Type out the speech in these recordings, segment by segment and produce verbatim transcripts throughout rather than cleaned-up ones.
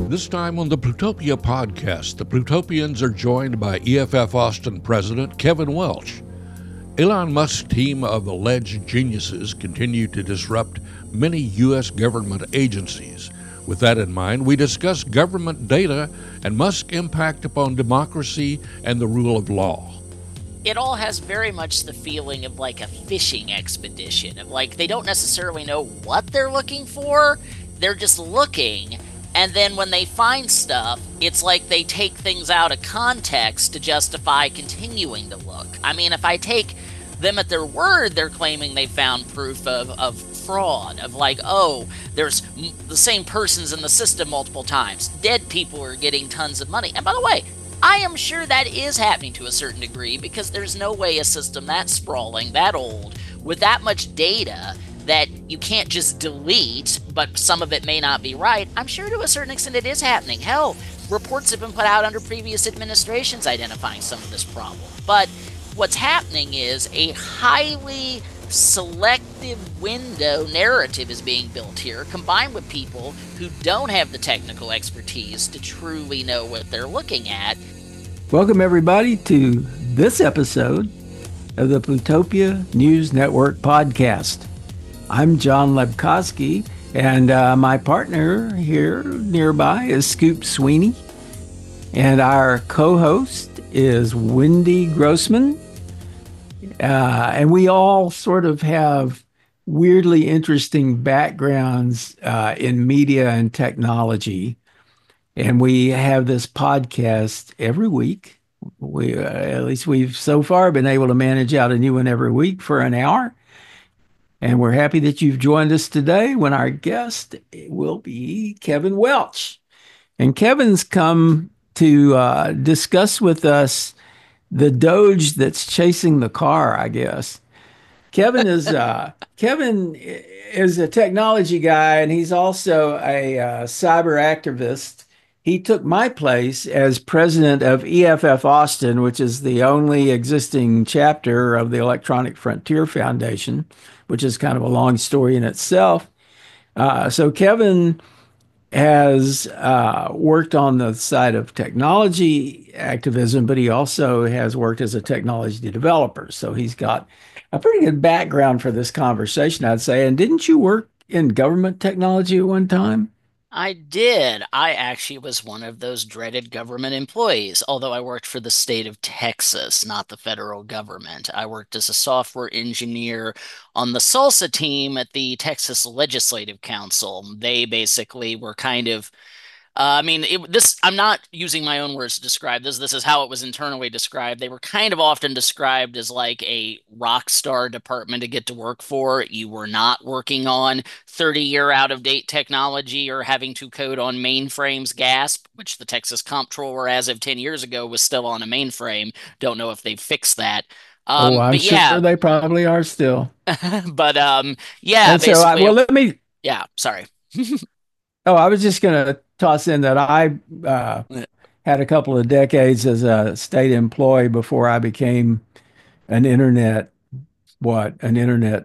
This time on the Plutopia podcast, the Plutopians are joined by E F F Austin President Kevin Welch. Elon Musk's team of alleged geniuses continue to disrupt many U S government agencies. With that in mind, we discuss government data and Musk's impact upon democracy and the rule of law. It all has very much the feeling of like a fishing expedition, of like they don't necessarily know what they're looking for, they're just looking. And then when they find stuff, it's like they take things out of context to justify continuing to look. I mean, if I take them at their word, they're claiming they found proof of, of fraud, of like, oh, there's m- the same persons in the system multiple times. Dead people are getting tons of money. And by the way, I am sure that is happening to a certain degree because there's no way a system that sprawling, that old, with that much data that you can't just delete, but some of it may not be right. I'm sure to a certain extent it is happening. Hell, reports have been put out under previous administrations identifying some of this problem. But what's happening is a highly selective window narrative is being built here, combined with people who don't have the technical expertise to truly know what they're looking at. Welcome, everybody, to this episode of the Plutopia News Network podcast. I'm John Lebkowski, and uh, my partner here nearby is Scoop Sweeney, and our co-host is Wendy Grossman. Uh, and we all sort of have weirdly interesting backgrounds uh, in media and technology. And we have this podcast every week. We, uh, at least we've so far been able to manage out a new one every week for an hour. And we're happy that you've joined us today when our guest will be Kevin Welch. And Kevin's come to uh, discuss with us the Doge that's chasing the car, I guess. Kevin is uh, Kevin is a technology guy, and he's also a uh, cyber activist. He took my place as president of E F F Austin, which is the only existing chapter of the Electronic Frontier Foundation, which is kind of a long story in itself. Uh, so Kevin has uh, worked on the side of technology activism, but he also has worked as a technology developer. So he's got a pretty good background for this conversation, I'd say. And didn't you work in government technology at one time? I did. I actually was one of those dreaded government employees, although I worked for the state of Texas, not the federal government. I worked as a software engineer on the SALSA team at the Texas Legislative Council. They basically were kind of uh, I mean, it, this, I'm not using my own words to describe this. This is how it was internally described. They were kind of often described as like a rock star department to get to work for. You were not working on thirty year out of date technology or having to code on mainframes GASP, which the Texas Comptroller, as of ten years ago, was still on a mainframe. Don't know if they've fixed that. Oh, Um, I'm but sure yeah, they probably are still. but um, yeah, And so, I, basically, well, let me. yeah, sorry. Oh, I was just going to toss in that I uh, had a couple of decades as a state employee before I became an internet, what, an internet,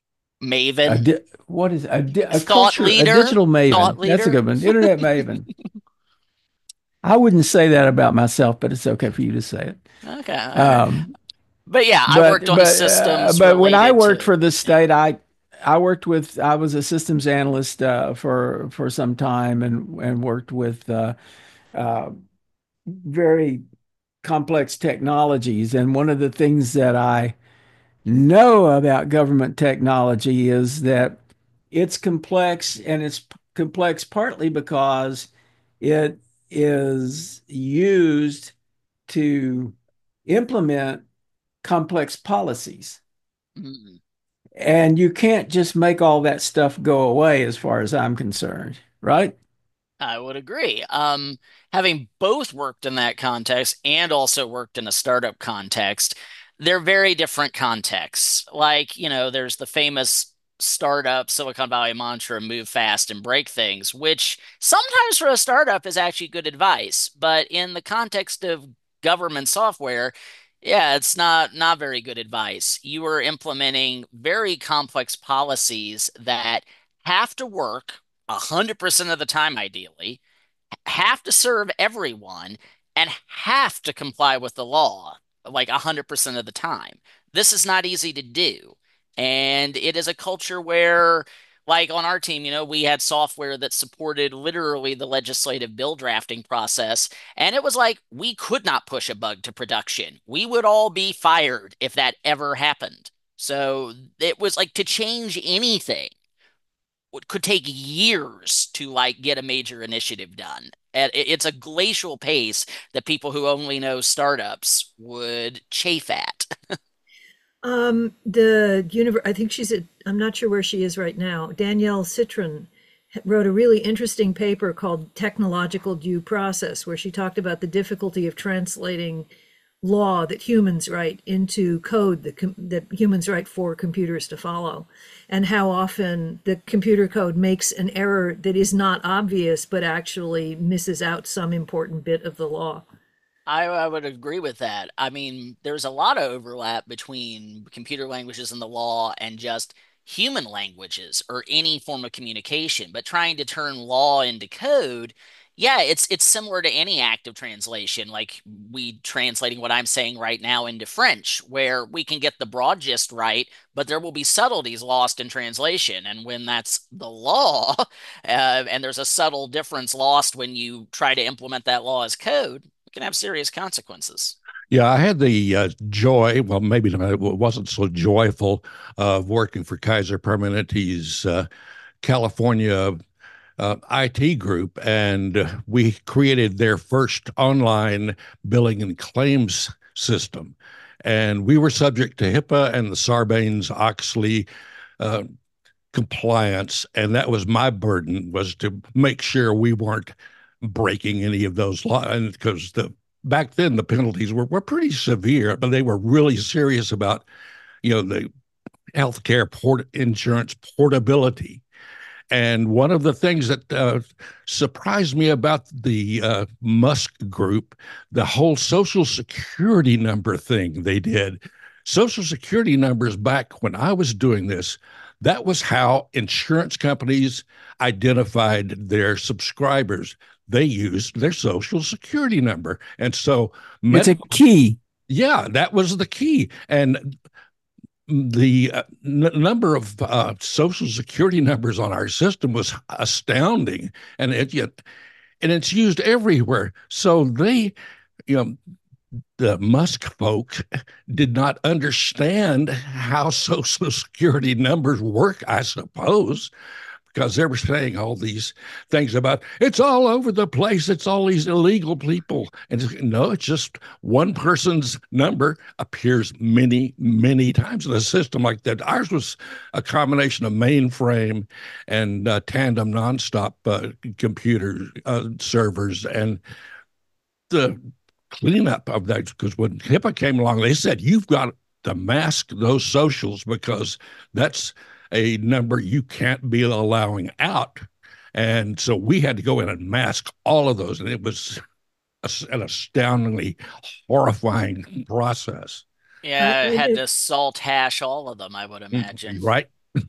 a Maven, di what is a, di a thought culture, a leader, digital thought maven. That's a leader. good one. Internet maven. I wouldn't say that about myself, but it's okay for you to say it. Okay, all right. Um, But yeah, I but worked on but uh, systems but when I related worked to, for the yeah. state, I I worked with I was a systems analyst uh, for for some time and and worked with uh, uh, very complex technologies. And one of the things that I know about government technology is that it's complex, and it's p- complex partly because it is used to implement complex policies. Mm, And you can't just make all that stuff go away, as far as I'm concerned, right? I would agree. Um, having both worked in that context and also worked in a startup context, they're very different contexts. Like, you know, there's the famous startup Silicon Valley mantra, move fast and break things, which sometimes for a startup is actually good advice. But in the context of government software, yeah, it's not not very good advice. You are implementing very complex policies that have to work one hundred percent of the time, ideally, have to serve everyone and have to comply with the law like one hundred percent of the time. This is not easy to do. And it is a culture where, like on our team, you know, we had software that supported literally the legislative bill drafting process. And it was like we could not push a bug to production. We would all be fired if that ever happened. So it was like to change anything could take years to like get a major initiative done. And it's a glacial pace that people who only know startups would chafe at. Um, the univer I think she's at, I'm not sure where she is right now. Danielle Citron wrote a really interesting paper called Technological Due Process, where she talked about the difficulty of translating law that humans write into code that, com- that humans write for computers to follow, and how often the computer code makes an error that is not obvious but actually misses out some important bit of the law. I, I would agree with that. I mean, there's a lot of overlap between computer languages and the law and just human languages or any form of communication. But trying to turn law into code, yeah, it's it's similar to any active translation, like we translating what I'm saying right now into French, where we can get the broad gist right, but there will be subtleties lost in translation. And when that's the law, uh, and there's a subtle difference lost when you try to implement that law as code, can have serious consequences. Yeah, I had the uh, joy, well, maybe not, it wasn't so joyful, of working for Kaiser Permanente's uh, California uh, I T group, and uh, we created their first online billing and claims system. And we were subject to HIPAA and the Sarbanes-Oxley uh, compliance, and that was my burden, was to make sure we weren't breaking any of those laws. And because the back then the penalties were, were pretty severe, but they were really serious about, you know, the healthcare port insurance portability. And one of the things that uh, surprised me about the uh, Musk group, the whole social security number thing they did. Social security numbers back when I was doing this, that was how insurance companies identified their subscribers. They used their social security number. And so, It's a medical, key. yeah, that was the key. And the uh, n- number of uh, social security numbers on our system was astounding, and it yet and it's used everywhere. So they, you know, the Musk folks did not understand how social security numbers work, I suppose, because they were saying all these things about it's all over the place. It's all these illegal people. And it's, no, it's just one person's number appears many, many times in a system like that. Ours was a combination of mainframe and uh, tandem nonstop uh, computer uh, servers. And the cleanup of that, because when HIPAA came along, they said, you've got to mask those socials because that's a number you can't be allowing out. And so we had to go in and mask all of those. And it was an astoundingly horrifying process. I, Yeah, I had I, to salt hash all of them, I would imagine. Right?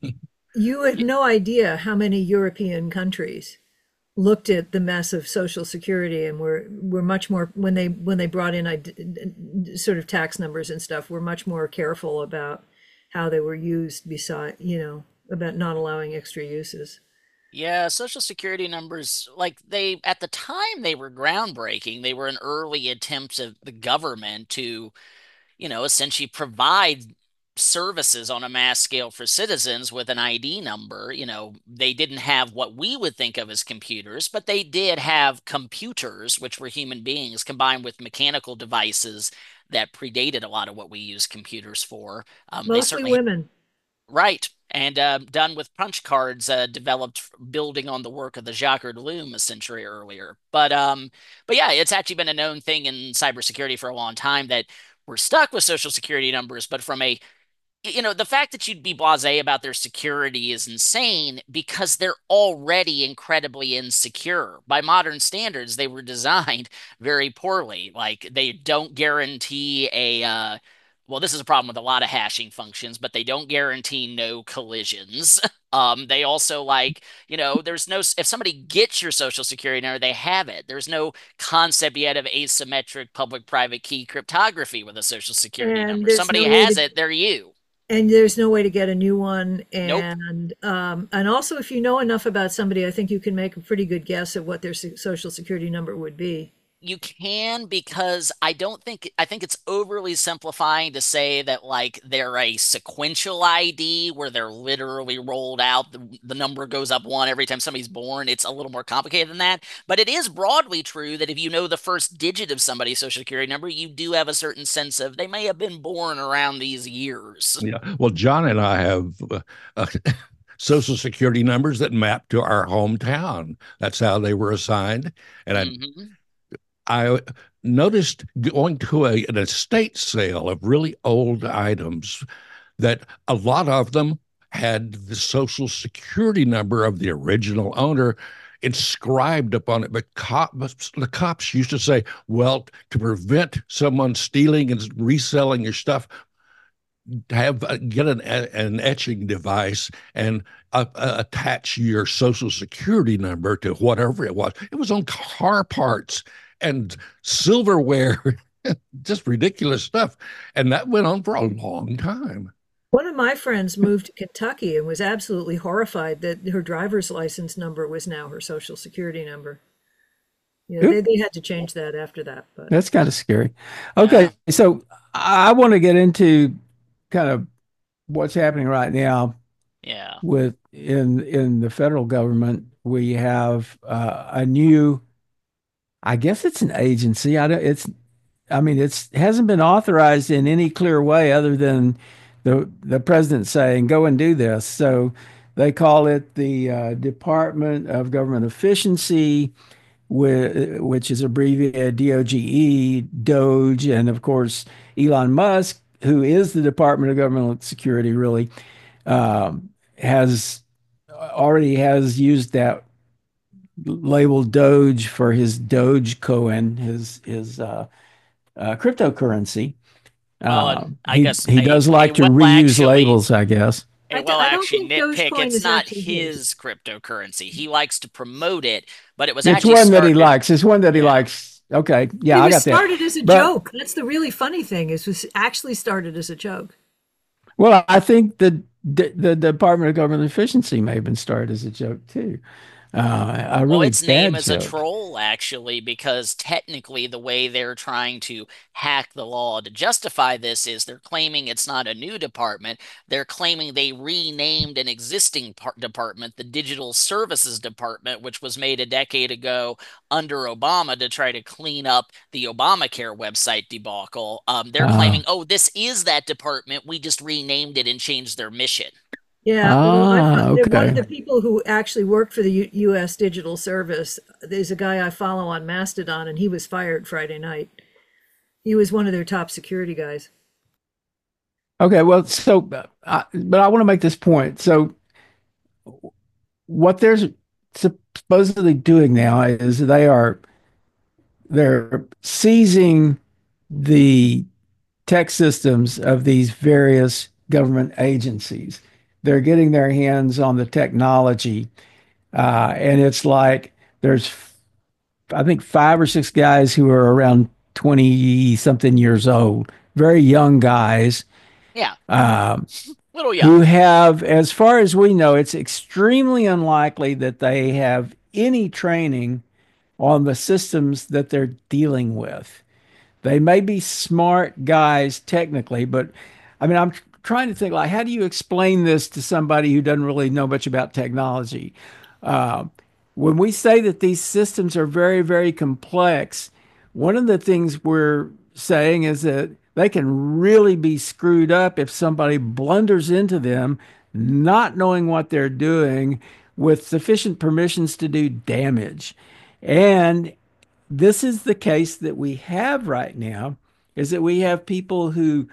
you have no idea how many European countries looked at the mess of Social Security and were were much more when they when they brought in id- sort of tax numbers and stuff. Were much more careful about how they were used. Beside, you know, about not allowing extra uses. Yeah, Social Security numbers, like they, at the time, they were groundbreaking. They were an early attempt of the government to, you know, essentially provide services on a mass scale for citizens with an I D number. You know, they didn't have what we would think of as computers, but they did have computers, which were human beings combined with mechanical devices that predated a lot of what we use computers for. Um, they Mostly certainly, women. right. And uh, done with punch cards uh, developed building on the work of the Jacques Loom a century earlier. But um, but yeah, it's actually been a known thing in cybersecurity for a long time that we're stuck with social security numbers. But from a, you know, the fact that you'd be blasé about their security is insane because they're already incredibly insecure. By modern standards, they were designed very poorly. Like they don't guarantee a uh, well, this is a problem with a lot of hashing functions, but they don't guarantee no collisions. Um, they also like, you know, there's no, if somebody gets your social security number, they have it. There's no concept yet of asymmetric public-private key cryptography with a social security And number. there's Somebody no way has to it, they're you. and there's no way to get a new one. Nope. And um, and also, if you know enough about somebody, I think you can make a pretty good guess at what their so- social security number would be. You can, because I don't think I think it's overly simplifying to say that like they're a sequential I D where they're literally rolled out. The, the number goes up one every time somebody's born. It's a little more complicated than that. But it is broadly true that if you know the first digit of somebody's social security number, you do have a certain sense of they may have been born around these years. Yeah. Well, John and I have uh, uh, social security numbers that map to our hometown. That's how they were assigned. And I Hmm. I noticed going to a, an estate sale of really old items that a lot of them had the social security number of the original owner inscribed upon it. But cop, the cops used to say, well, to prevent someone stealing and reselling your stuff, have uh, get an an etching device and uh, uh, attach your social security number to whatever it was. It was on car parts and silverware, just ridiculous stuff, and that went on for a long time. One of my friends moved to Kentucky and was absolutely horrified that her driver's license number was now her social security number. Yeah, they, Oop, they had to change that after that, but that's kind of scary. Yeah. Okay, so I want to get into kind of what's happening right now Yeah. with in in the federal government. We have uh, a new, I guess it's an agency. I don't, it's, I mean, it's hasn't been authorized in any clear way other than the the president saying, "Go and do this." So they call it the uh, Department of Government Efficiency, whi- which is abbreviated D O G E, Doge, and of course Elon Musk, who is the Department of Government Security, really um, has already has used that label Doge for his Dogecoin, his his uh, uh, cryptocurrency. Well, Uh, and I he guess he a does a like to well reuse actually labels, I guess. a I, d- well I don't actually think nitpick. Dogecoin It's is not actually his. his cryptocurrency. He likes to promote it, but it was It's actually one that he started. likes. It's one that he Yeah. likes. Okay, yeah, It I was got that. started as a But joke. That's the really funny thing. Is was actually started as a joke. well, I think the the Department of Government Efficiency may have been started as a joke too. Uh, a Well, really its name bad is a joke. troll, actually, because technically the way they're trying to hack the law to justify this is they're claiming it's not a new department. They're claiming they renamed an existing par department, the Digital Services Department, which was made a decade ago under Obama to try to clean up the Obamacare website debacle. Um, they're Uh, claiming, oh, this is that department. We just renamed it and changed their mission. Yeah, well, I ah, they're one of okay. the people who actually worked for the U U.S. Digital Service. There's a guy I follow on Mastodon, and he was fired Friday night. He was one of their top security guys. Okay, well, so, uh, but I want to make this point. So, what they're supposedly doing now is they are they're seizing the tech systems of these various government agencies. They're getting their hands on the technology, uh, and it's like there's, I think, five or six guys who are around twenty something years old, very young guys. Yeah, Um, little who young. have, as far as we know, it's extremely unlikely that they have any training on the systems that they're dealing with. They may be smart guys technically, but I mean, I'm tr- trying to think like, how do you explain this to somebody who doesn't really know much about technology? Uh, when we say that these systems are very, very complex, one of the things we're saying is that they can really be screwed up if somebody blunders into them, not knowing what they're doing with sufficient permissions to do damage. And this is the case that we have right now is that we have people who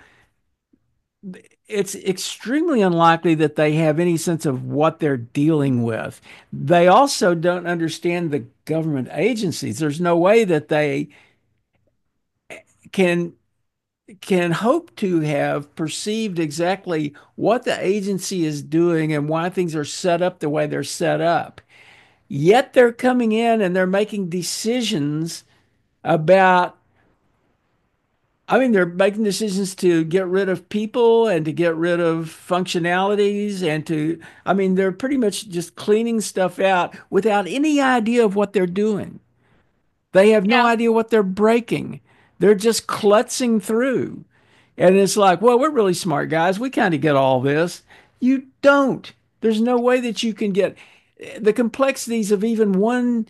it's extremely unlikely that they have any sense of what they're dealing with. They also don't understand the government agencies. There's no way that they can can hope to have perceived exactly what the agency is doing and why things are set up the way they're set up. Yet they're coming in and they're making decisions about, I mean, they're making decisions to get rid of people and to get rid of functionalities and to, I mean, they're pretty much just cleaning stuff out without any idea of what they're doing. They have no Yeah. idea what they're breaking. They're just klutzing through. And it's like, well, we're really smart guys. We kind of get all this. You don't. There's no way that you can get the complexities of even one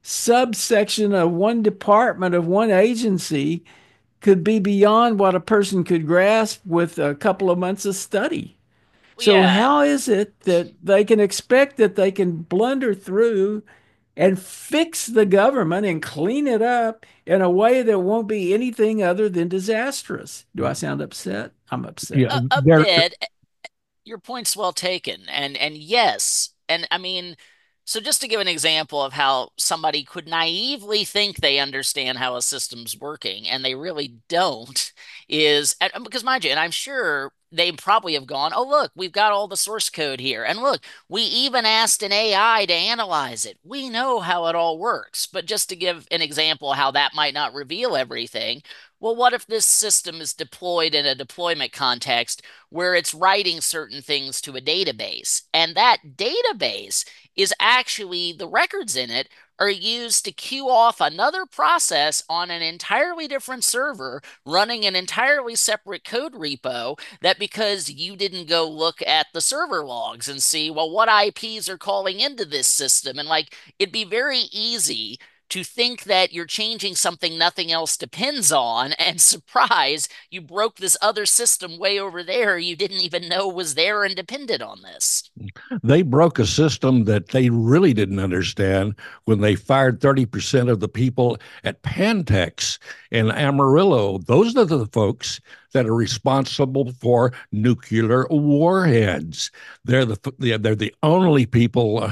subsection of one department of one agency could be beyond what a person could grasp with a couple of months of study. So Yeah. how is it that they can expect that they can blunder through and fix the government and clean it up in a way that won't be anything other than disastrous? Do I sound upset? I'm upset. Yeah, A, a there. bit. Your point's well taken. And and yes, and I mean, so just to give an example of how somebody could naively think they understand how a system's working and they really don't, is and- because mind you, and I'm sure they probably have gone, oh, look, we've got all the source code here. And look, we even asked an A I to analyze it. We know how it all works. But just to give an example how that might not reveal everything, well, what if this system is deployed in a deployment context where it's writing certain things to a database? And that database is actually, the records in it are used to queue off another process on an entirely different server running an entirely separate code repo, that because you didn't go look at the server logs and see, well, what I Ps are calling into this system. And like, it'd be very easy to think that you're changing something nothing else depends on, and surprise, you broke this other system way over there you didn't even know was there and depended on this. They broke a system that they really didn't understand when they fired thirty percent of the people at Pantex in Amarillo. Those are the folks that are responsible for nuclear warheads. They're the they're the only people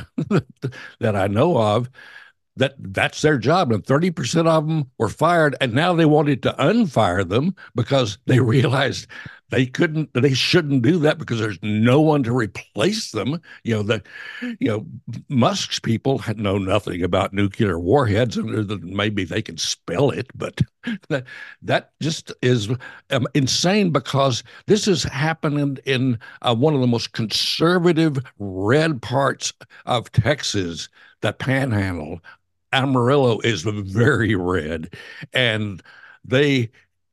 that I know of that that's their job, and thirty percent of them were fired, and now they wanted to unfire them because they realized they couldn't, they shouldn't do that because there's no one to replace them. You know, the, you know, Musk's people had know nothing about nuclear warheads, and maybe they can spell it, but that, that just is um, insane, because this is happening in uh, one of the most conservative red parts of Texas, the Panhandle. Amarillo is very red, and they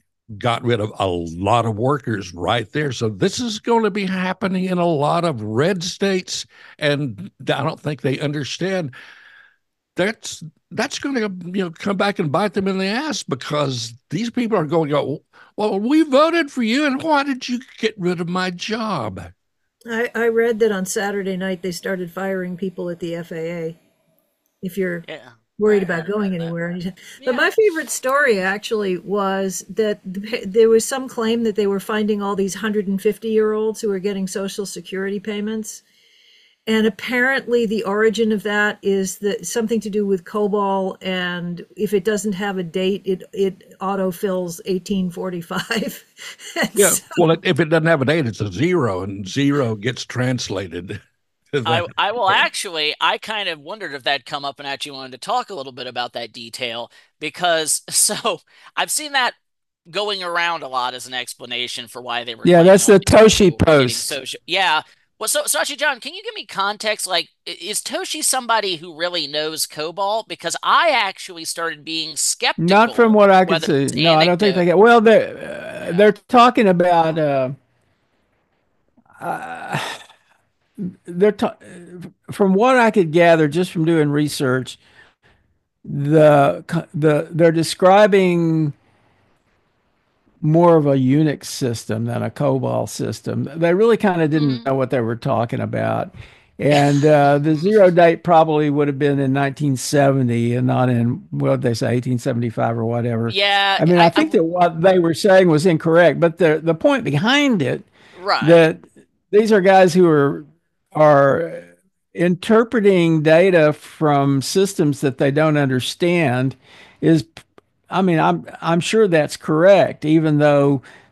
got rid of a lot of workers right there. So this is going to be happening in a lot of red states, and I don't think they understand that's that's going to, you know, come back and bite them in the ass, because these people are going to go, well, we voted for you, and why did you get rid of my job? I, I read that on Saturday night they started firing people at the F A A. If you're Yeah. worried I about heard going about anywhere. that. But Yeah. my favorite story actually was that th- there was some claim that they were finding all these one hundred fifty year olds who were getting Social Security payments. And apparently the origin of that is that something to do with COBOL, and if it doesn't have a date, it it autofills eighteen forty-five. And Yeah, so- well, if it doesn't have a date, it's a zero, and zero gets translated. I, I will actually, I kind of wondered if that'd come up and actually wanted to talk a little bit about that detail, because so I've seen that going around a lot as an explanation for why they were Yeah, claiming that's all the these people Toshi were getting post. social. Yeah. Well, so, so actually, John, can you give me context? Like, i- is Toshi somebody who really knows COBOL? Because I actually started being skeptical. Not from what I could whether see. it's No, I don't think they anecdote. get. Well, they're uh, they're talking about. Uh, uh, they're ta- from what I could gather just from doing research. The the they're describing more of a Unix system than a COBOL system. They really kind of didn't Mm. know what they were talking about. And uh, the zero date probably would have been in nineteen seventy and not in, what did they say, eighteen seventy-five or whatever. Yeah, I mean, I I, think I that what they were saying was incorrect, but the the point behind it, right. that these are guys who are are interpreting data from systems that they don't understand, is, I mean, I'm I'm sure that's correct, even though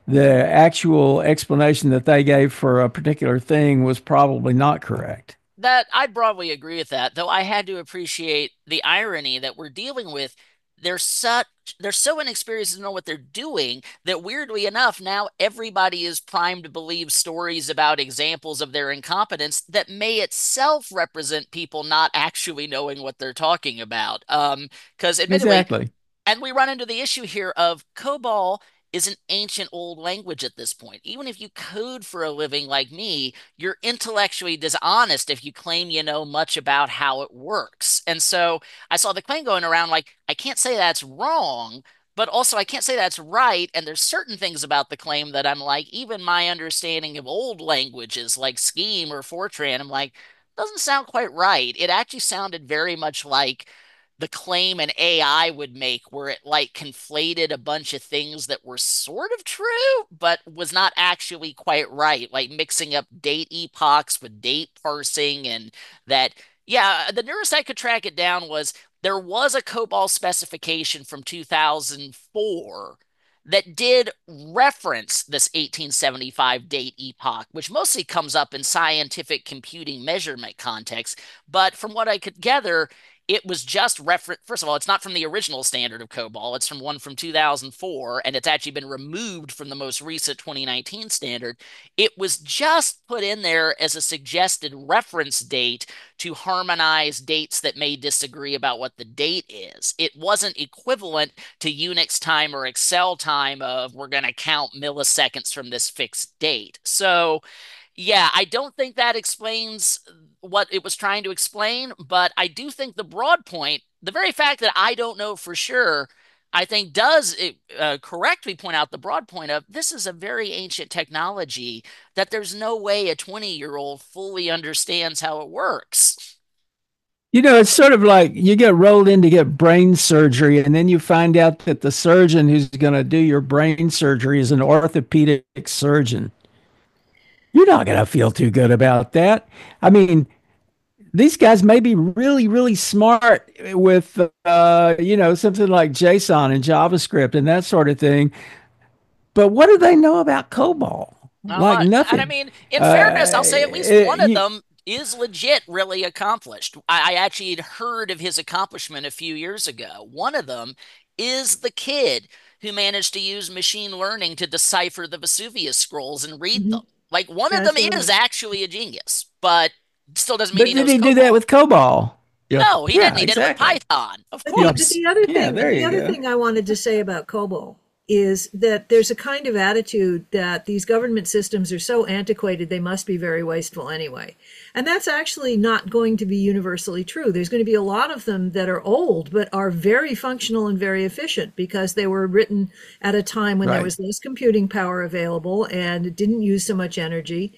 the actual explanation that they gave for a particular thing was probably not correct. That I'd broadly agree with that, though I had to appreciate the irony that we're dealing with. They're such they're so inexperienced to know what they're doing that weirdly enough, now everybody is primed to believe stories about examples of their incompetence that may itself represent people not actually knowing what they're talking about. Um, because admittedly, Exactly. and we run into the issue here of COBOL is an ancient old language at this point. Even if you code for a living like me, you're intellectually dishonest if you claim you know much about how it works. And so I saw the claim going around like, I can't say that's wrong, but also I can't say that's right. And there's certain things about the claim that I'm like, even my understanding of old languages like Scheme or Fortran, I'm like, doesn't sound quite right. It actually sounded very much like the claim an A I would make, where it like conflated a bunch of things that were sort of true, but was not actually quite right, like mixing up date epochs with date parsing. And that, yeah, the nearest I could track it down was there was a COBOL specification from two thousand four that did reference this eighteen seventy-five date epoch, which mostly comes up in scientific computing measurement context. But from what I could gather, it was just reference. First of all, it's not from the original standard of COBOL. It's from one from two thousand four, and it's actually been removed from the most recent twenty nineteen standard. It was just put in there as a suggested reference date to harmonize dates that may disagree about what the date is. It wasn't equivalent to Unix time or Excel time of we're going to count milliseconds from this fixed date. So yeah, I don't think that explains what it was trying to explain, but I do think the broad point, the very fact that I don't know for sure, I think does uh, correctly point out the broad point of this is a very ancient technology that there's no way a twenty year old fully understands how it works. You know, it's sort of like you get rolled in to get brain surgery, and then you find out that the surgeon who's going to do your brain surgery is an orthopedic surgeon. You're not going to feel too good about that. I mean, these guys may be really, really smart with, uh, you know, something like JSON and JavaScript and that sort of thing. But what do they know about COBOL? Like Uh, and I nothing. mean, in fairness, I'll Uh, say at least it- one of you- them is legit really accomplished. I, I actually had heard of his accomplishment a few years ago. One of them is the kid who managed to use machine learning to decipher the Vesuvius scrolls and read Mhm. them. Like one of them That's is right. actually a genius, but still doesn't mean but he did knows he do that COBOL. with COBOL? Yeah. No, he Yeah, didn't. He did it with exactly. Python, of But the, but course. the other Yeah, thing, there the you other go. thing I wanted to say about COBOL is that there's a kind of attitude that these government systems are so antiquated they must be very wasteful anyway. And that's actually not going to be universally true. There's going to be a lot of them that are old but are very functional and very efficient because they were written at a time when there Right. was less computing power available and it didn't use so much energy.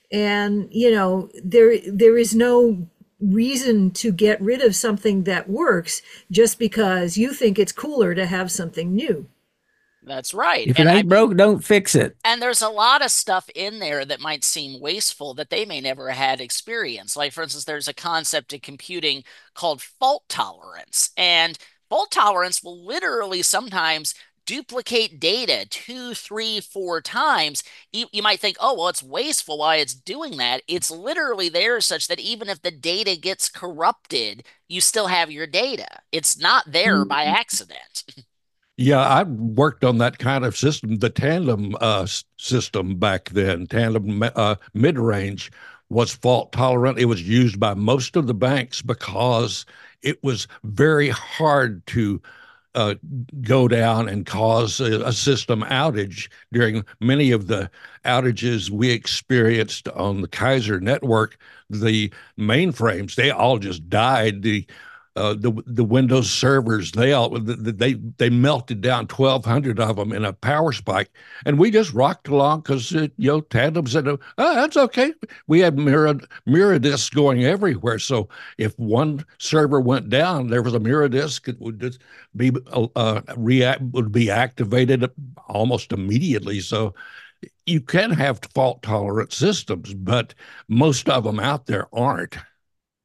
And you know, there there is no reason to get rid of something that works just because you think it's cooler to have something new. That's right. If it And I ain't broke, don't fix it. And there's a lot of stuff in there that might seem wasteful that they may never had experience. Like, for instance, there's a concept in computing called fault tolerance. And fault tolerance will literally sometimes duplicate data two, three, four times. You, you might think, oh, well, it's wasteful why it's doing that. It's literally there such that even if the data gets corrupted, you still have your data. It's not there by accident. Yeah, I worked on that kind of system, the tandem uh, s- system back then. Tandem uh, mid-range was fault tolerant. It was used by most of the banks because it was very hard to uh, go down and cause a, a system outage. During many of the outages we experienced on the Kaiser network, the mainframes, they all just died. The uh, the the Windows servers, they all they they melted down twelve hundred of them in a power spike, and we just rocked along because you know Tandem said, "Oh, that's okay." We had mirror mirror disks going everywhere, so if one server went down, there was a mirror disk. It would just be uh, react would be activated almost immediately. So you can have fault tolerant systems, but most of them out there aren't.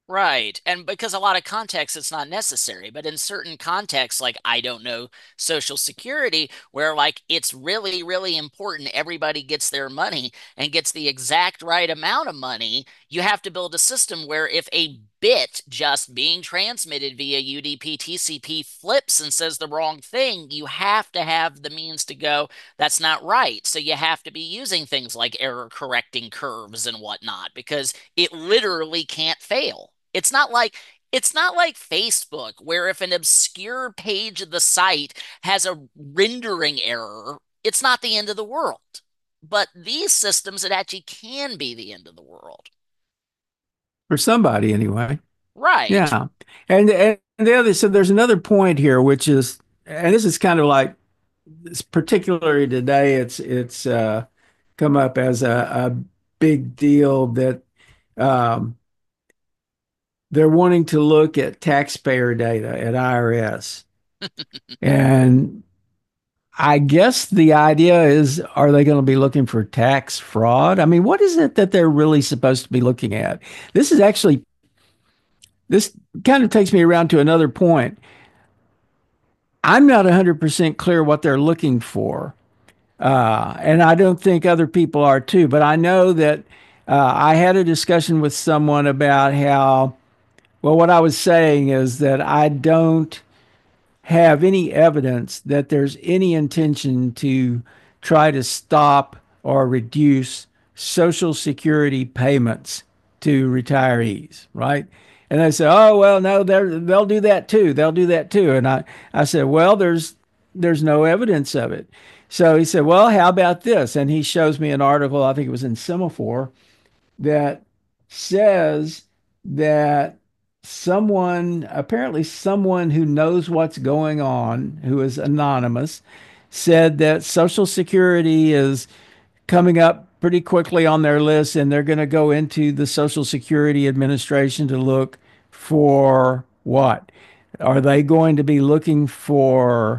Right. And because a lot of contexts, it's not necessary. But in certain contexts, like, I don't know, Social Security, where like it's really, really important everybody gets their money and gets the exact right amount of money, you have to build a system where if a bit just being transmitted via U D P T C P flips and says the wrong thing, you have to have the means to go, that's not right. So you have to be using things like error correcting curves and whatnot because it literally can't fail. It's not like it's not like Facebook, where if an obscure page of the site has a rendering error, it's not the end of the world. But these systems, it actually can be the end of the world. For somebody anyway. Right. Yeah. And, and the other, so there's another point here, which is, and this is kind of like, it's particularly today, it's, it's, uh, come up as a, a big deal that, um, they're wanting to look at taxpayer data at I R S. And I guess the idea is, are they going to be looking for tax fraud? I mean, what is it that they're really supposed to be looking at? This is actually, this kind of takes me around to another point. I'm not one hundred percent clear what they're looking for. Uh, and I don't think other people are too, but I know that uh, I had a discussion with someone about how, well, what I was saying is that I don't have any evidence that there's any intention to try to stop or reduce Social Security payments to retirees, right? And they say, "Oh, well, no, they're, they'll do that too. They'll do that too." And I, I said, "Well, there's there's no evidence of it." So he said, "Well, how about this?" And he shows me an article, I think it was in Semaphore, that says that someone, apparently someone who knows what's going on, who is anonymous, said that Social Security is coming up pretty quickly on their list and they're going to go into the Social Security Administration to look for what? Are they going to be looking for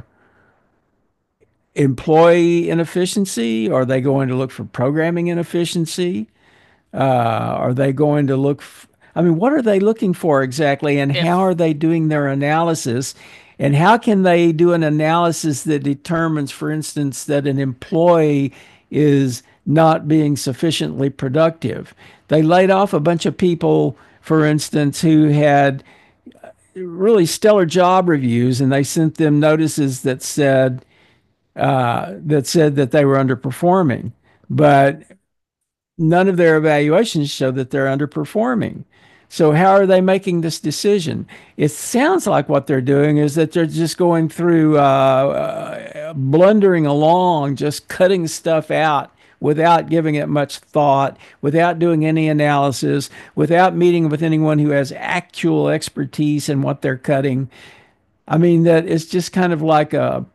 employee inefficiency? Are they going to look for programming inefficiency? Uh, are they going to look? F- I mean, what are they looking for exactly, and how If are they doing their analysis? And how can they do an analysis that determines, for instance, that an employee is not being sufficiently productive? They laid off a bunch of people, for instance, who had really stellar job reviews, and they sent them notices that said uh, that said that they were underperforming. But none of their evaluations show that they're underperforming. So how are they making this decision? It sounds like what they're doing is that they're just going through, uh, uh, blundering along, just cutting stuff out without giving it much thought, without doing any analysis, without meeting with anyone who has actual expertise in what they're cutting. I mean, that it's just kind of like a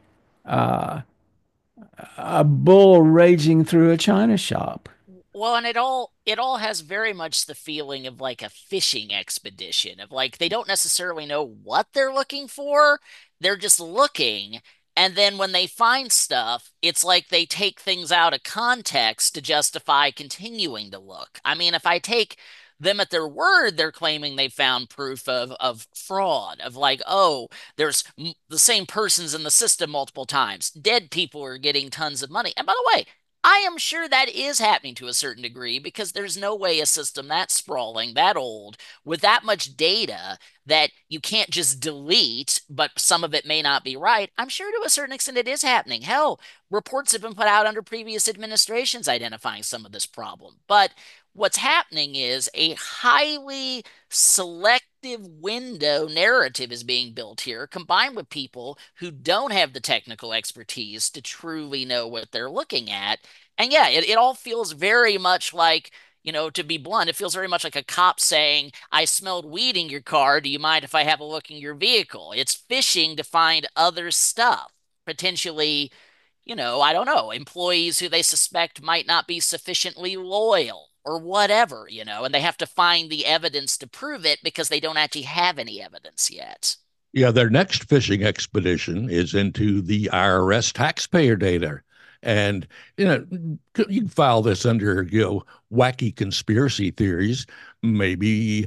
a bull raging through a china shop. Well, and it all it all has very much the feeling of like a fishing expedition of like they don't necessarily know what they're looking for. They're just looking, and then when they find stuff, it's like they take things out of context to justify continuing to look. I mean, if I take them at their word, they're claiming they found proof of of fraud, of like, oh, there's m- the same persons in the system multiple times. Dead people are getting tons of money. And by the way, I am sure that is happening to a certain degree because there's no way a system that sprawling, that old, with that much data that you can't just delete, but some of it may not be right. I'm sure to a certain extent it is happening. Hell, reports have been put out under previous administrations identifying some of this problem. But what's happening is a highly selective window narrative is being built here, combined with people who don't have the technical expertise to truly know what they're looking at. And yeah, it, it all feels very much like, you know, to be blunt, it feels very much like a cop saying, I smelled weed in your car. Do you mind if I have a look in your vehicle? It's fishing to find other stuff, potentially, you know, I don't know, employees who they suspect might not be sufficiently loyal or whatever, you know, and they have to find the evidence to prove it because they don't actually have any evidence yet. Yeah, their next fishing expedition is into the I R S taxpayer data. And, you know, you can file this under, you know, wacky conspiracy theories. Maybe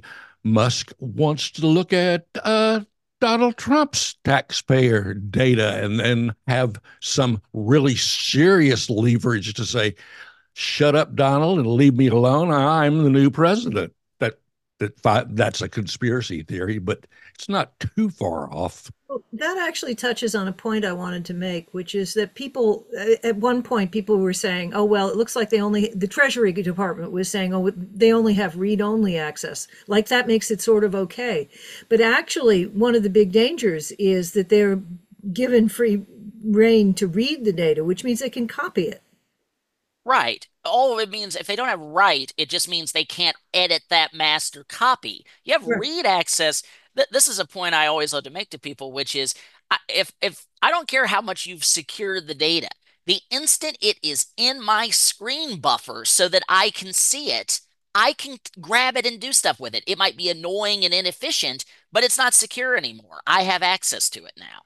Musk wants to look at uh, Donald Trump's taxpayer data and then have some really serious leverage to say, shut up, Donald, and leave me alone. I'm the new president. That that that's a conspiracy theory, but it's not too far off. Well, that actually touches on a point I wanted to make, which is that people, at one point, people were saying, oh, well, it looks like they only, the Treasury Department was saying, oh, they only have read only access. Like that makes it sort of okay. But actually, one of the big dangers is that they're given free reign to read the data, which means they can copy it. Right. All of it means if they don't have write, it just means they can't edit that master copy. You have Right. read access. Th this is a point I always love to make to people, which is I- if if I don't care how much you've secured the data, the instant it is in my screen buffer so that I can see it, I can grab it and do stuff with it. It might be annoying and inefficient, but it's not secure anymore. I have access to it now.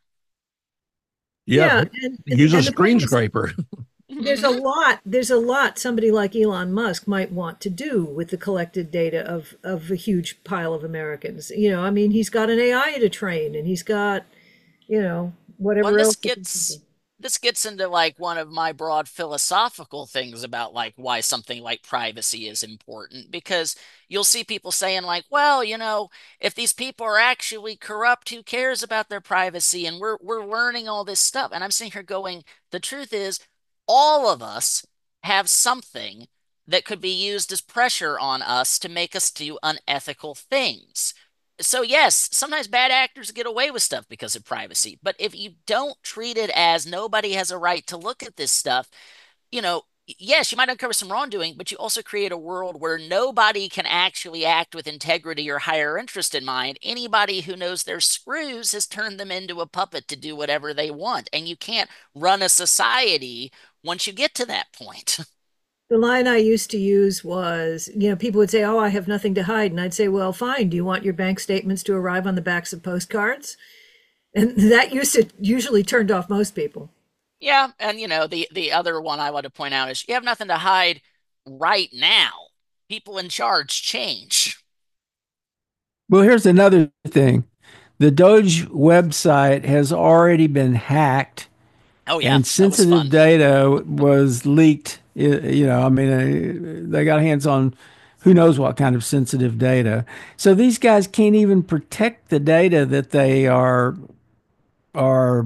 Yeah, Yeah. And, use a and the point screen is, scraper. there's a lot there's a lot somebody like Elon Musk might want to do with the collected data of of a huge pile of Americans. You know, I mean, he's got an A I to train, and he's got, you know, Well, whatever this else. gets this gets into like one of my broad philosophical things about like why something like privacy is important because you'll see people saying like, well, you know, if these people are actually corrupt, who cares about their privacy? And we're we're learning all this stuff. And I'm sitting here going, the truth is all of us have something that could be used as pressure on us to make us do unethical things. So yes, sometimes bad actors get away with stuff because of privacy. But if you don't treat it as nobody has a right to look at this stuff, you know, yes, you might uncover some wrongdoing, but you also create a world where nobody can actually act with integrity or higher interest in mind. Anybody who knows their screws has turned them into a puppet to do whatever they want. And you can't run a society once you get to that point. The line I used to use was, you know, people would say, oh, I have nothing to hide. And I'd say, well, fine. Do you want your bank statements to arrive on the backs of postcards? And that used to usually turned off most people. Yeah, and you know, the the other one I want to point out is you have nothing to hide right now. People in charge change. Well, here's another thing. The Doge website has already been hacked Oh yeah, and that was sensitive fun. data was leaked. Y- You know, I mean, uh, they got hands on who knows what kind of sensitive data. So these guys can't even protect the data that they are are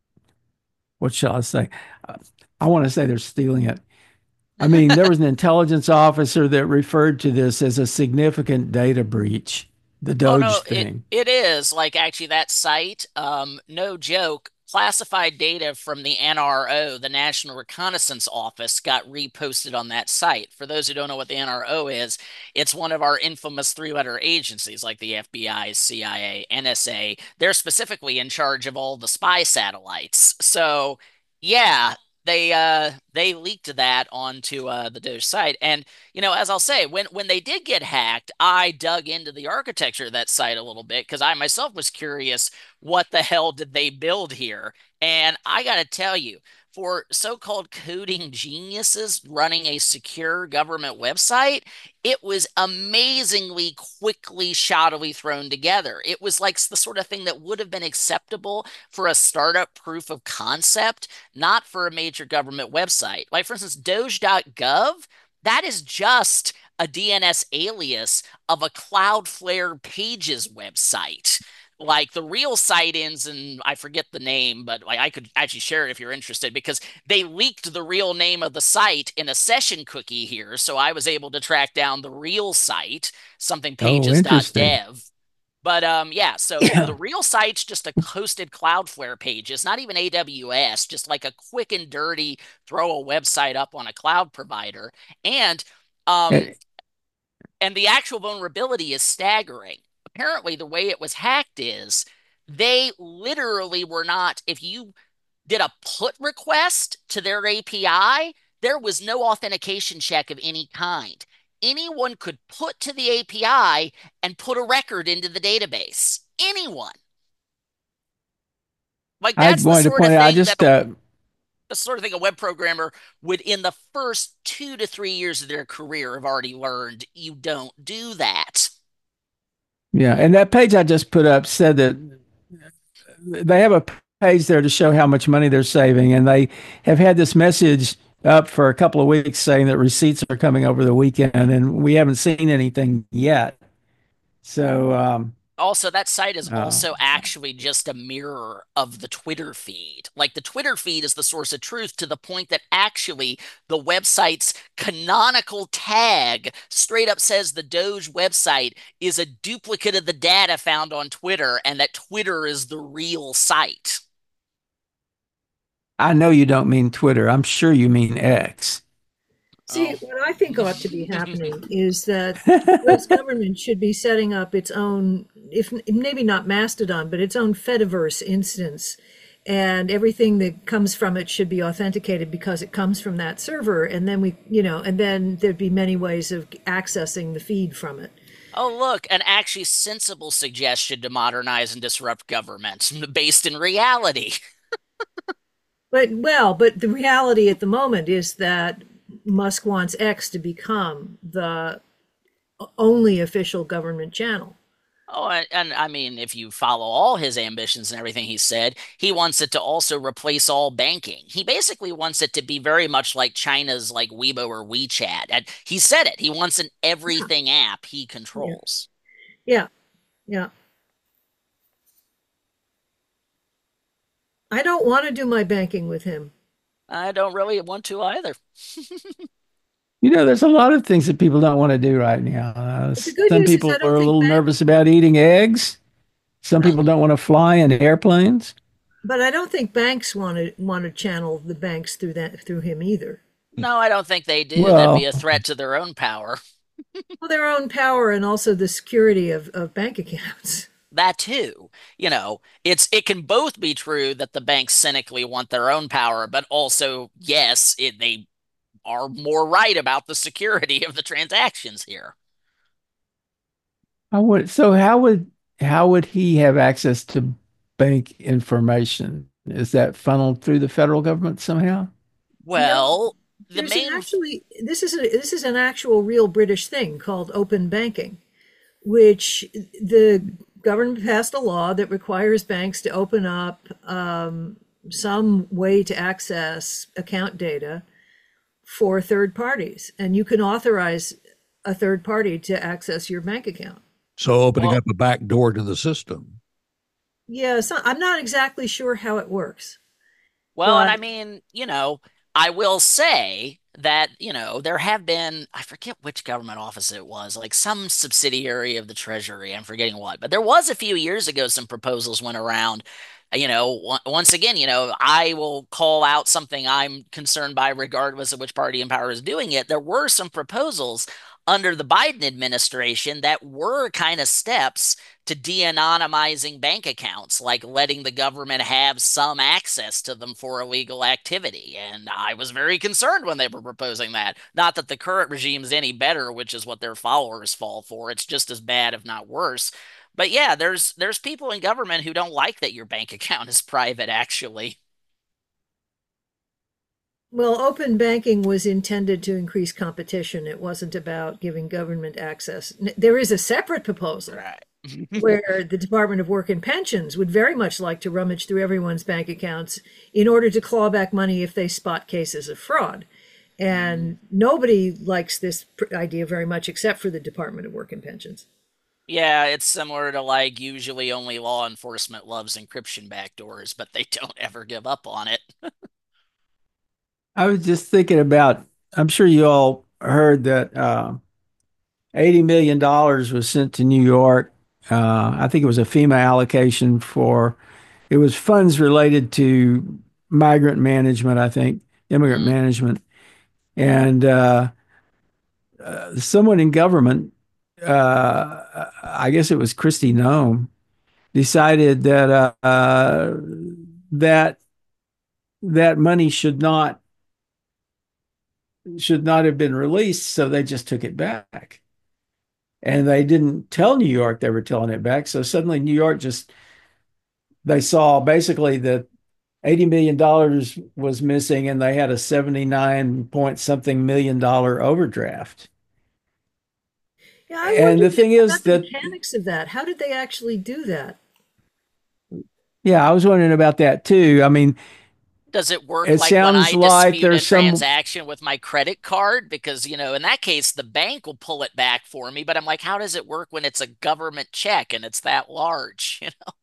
what shall I say? Uh, I want to say they're stealing it. I mean, there was an intelligence officer that referred to this as a significant data breach, the Oh Doge no, it thing. it is like actually that site, um, no joke, classified data from the N R O, the National Reconnaissance Office, got reposted on that site. For those who don't know what the N R O is, it's one of our infamous three-letter agencies like the F B I, C I A, N S A. They're specifically in charge of all the spy satellites. So yeah, they uh they leaked that onto uh the Doge site. And you know, as I'll say, when when they did get hacked, I dug into the architecture of that site a little bit because I myself was curious what the hell did they build here? And I got to tell you, for so-called coding geniuses running a secure government website, it was amazingly quickly, shoddily thrown together. It was like the sort of thing that would have been acceptable for a startup proof of concept, not for a major government website. Like, for instance, Doge dot gov, that is just a D N S alias of a Cloudflare Pages website. Like the real site ends, and I forget the name, but like I could actually share it if you're interested because they leaked the real name of the site in a session cookie here. So I was able to track down the real site, something Oh, pages dot interesting. dev. But um, yeah, so the real site's just a hosted Cloudflare page. It's not even A W S, just like a quick and dirty throw a website up on a cloud provider. And um, And, and the actual vulnerability is staggering. Apparently, the way it was hacked is they literally were not, if you did a put request to their A P I, there was no authentication check of any kind. Anyone could put to the A P I and put a record into the database. Anyone. Like I that's the wanted to sort of point out, I thing that just a uh, the sort of thing a web programmer would in the first two to three years of their career have already learned you don't do that. Yeah, and that page I just put up said that they have a page there to show how much money they're saving, and they have had this message up for a couple of weeks saying that receipts are coming over the weekend, and we haven't seen anything yet. So, um, Also, that site is uh, also actually just a mirror of the Twitter feed. Like the Twitter feed is the source of truth to the point that actually the website's canonical tag straight up says the Doge website is a duplicate of the data found on Twitter and that Twitter is the real site. I know you don't mean Twitter. I'm sure you mean X. See, Oh. what I think ought to be happening is that the U S government should be setting up its own, if maybe not Mastodon, but its own Fediverse instance. And everything that comes from it should be authenticated because it comes from that server. And then we, you know, and then there'd be many ways of accessing the feed from it. Oh, look, an actually sensible suggestion to modernize and disrupt government based in reality. But, well, but the reality at the moment is that Musk wants X to become the only official government channel. Oh, and, and I mean, if you follow all his ambitions and everything he said, he wants it to also replace all banking. He basically wants it to be very much like China's like Weibo or WeChat. And he said it. He wants an Yeah, everything app he yeah, controls. yeah, yeah. I don't want to do my banking with him. I don't really want to either. You know, there's a lot of things that people don't want to do right now. Uh, But the good some news is I people don't are a think little bank, nervous about eating eggs. Some Well, people don't want to fly in airplanes. but I don't think banks want to want to channel the banks through that through him either. no, I don't think they do. That'd be Well, a threat to their own power. Well, their own power and also the security of, of bank accounts. That too. You know, it's it can both be true that the banks cynically want their own power, but also, yes, it, they are more right about the security of the transactions here. I would, so how would how would he have access to bank information? Is that funneled through the federal government somehow? No, Well, the there's an main actually this is a, this is an actual real British thing called open banking, which the government passed a law that requires banks to open up um, some way to access account data for third parties, and you can authorize a third party to access your bank account. So opening well, up a back door to the system. Yeah, so I'm not exactly sure how it works, well, and but I mean, you know, I will say that, you know, there have been, I forget which government office it was, like some subsidiary of the Treasury, I'm forgetting what, but there was a few years ago some proposals went around. You know, once again, you know, I will call out something I'm concerned by regardless of which party in power is doing it. There were some proposals under the Biden administration that were kind of steps to de-anonymizing bank accounts, like letting the government have some access to them for illegal activity. And I was very concerned when they were proposing that. Not that the current regime is any better, which is what their followers fall for. It's just as bad, if not worse. But yeah, there's there's people in government who don't like that your bank account is private, actually. well, open banking was intended to increase competition. It wasn't about giving government access. There is a separate proposal Right. where the Department of Work and Pensions would very much like to rummage through everyone's bank accounts in order to claw back money if they spot cases of fraud. And nobody likes this idea very much except for the Department of Work and Pensions. Yeah, it's similar to like usually only law enforcement loves encryption backdoors, but they don't ever give up on it. I was just thinking about, I'm sure you all heard that uh, eighty million dollars was sent to New York. Uh, I think it was a FEMA allocation for, it was funds related to migrant management, I think, immigrant Mm. management. And uh, uh, someone in government, uh, I guess it was Christy Nome, decided that uh, uh, that that money should not should not have been released, so they just took it back. And they didn't tell New York they were telling it back. So suddenly New York just they saw basically that eighty million dollars was missing and they had a seventy-nine point something million dollar overdraft. Yeah, I And the wondered thing is about the that, mechanics of that. How did they actually do that? yeah, I was wondering about that too. I mean, Does it work it like when sounds I like dispute a there's some, transaction with my credit card? Because, you know, in that case, the bank will pull it back for me. But I'm like, how does it work when it's a government check and it's that large? You know?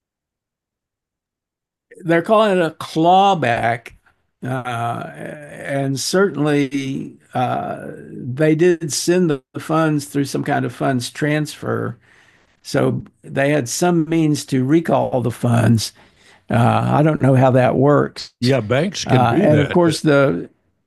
they're calling it a clawback. Uh, and certainly uh, they did send the funds through some kind of funds transfer. So they had some means to recall the funds. Uh, I don't know how that works. Yeah, banks can Uh, do and of that. course, the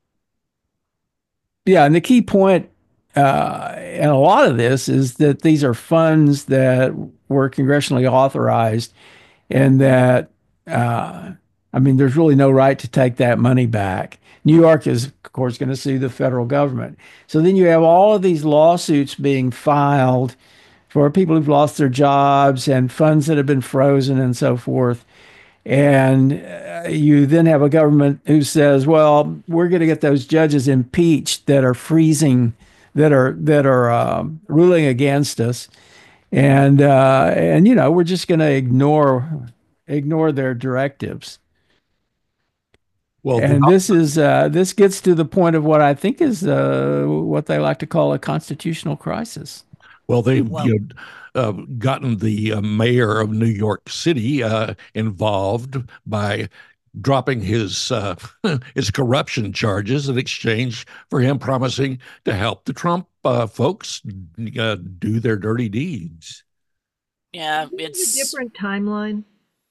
yeah, and the key point uh, in a lot of this is that these are funds that were congressionally authorized, and that uh, I mean, there's really no right to take that money back. New York is, of course, going to sue the federal government. So then you have all of these lawsuits being filed for people who've lost their jobs and funds that have been frozen and so forth. And uh, you then have a government who says, "Well, we're going to get those judges impeached that are freezing, that are that are um, ruling against us, and uh, and you know we're just going to ignore ignore their directives." Well, the, And this is uh, this gets to the point of what I think is uh, what they like to call a constitutional crisis. well, they've Well, you know, uh, gotten the uh, mayor of New York City uh, involved by dropping his uh, his corruption charges in exchange for him promising to help the Trump uh, folks uh, do their dirty deeds. yeah, Isn't it a it's different timeline?